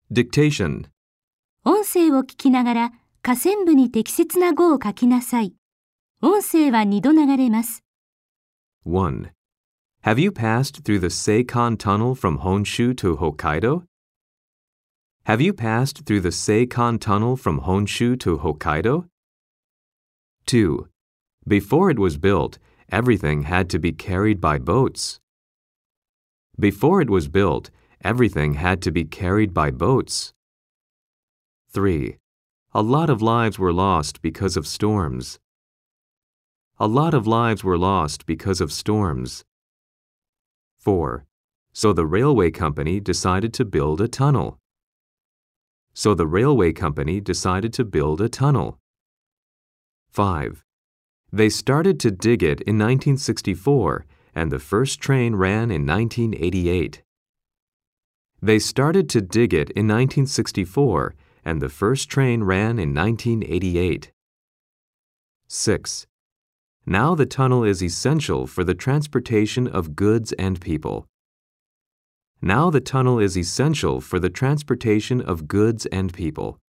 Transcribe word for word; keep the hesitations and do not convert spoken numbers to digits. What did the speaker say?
Dictation. 音声を聞きながら下線部に適切な語を書きなさい。音声はにど流れます。 one. Have you passed through the Seikon Tunnel from Honshu to Hokkaido? Have you passed through the Seikon Tunnel from Honshu to Hokkaido? two. Before it was built, everything had to be carried by boats. Before it was built, everything had to be carried by boats. three. A lot of lives were lost because of storms. A lot of lives were lost because of storms. four. So the railway company decided to build a tunnel. So the railway company decided to build a tunnel. five. They started to dig it in nineteen sixty-four, and the first train ran in nineteen eighty-eight. They started to dig it in nineteen sixty-four, and the first train ran in nineteen eighty-eight. six. Now the tunnel is essential for the transportation of goods and people. Now the tunnel is essential for the transportation of goods and people.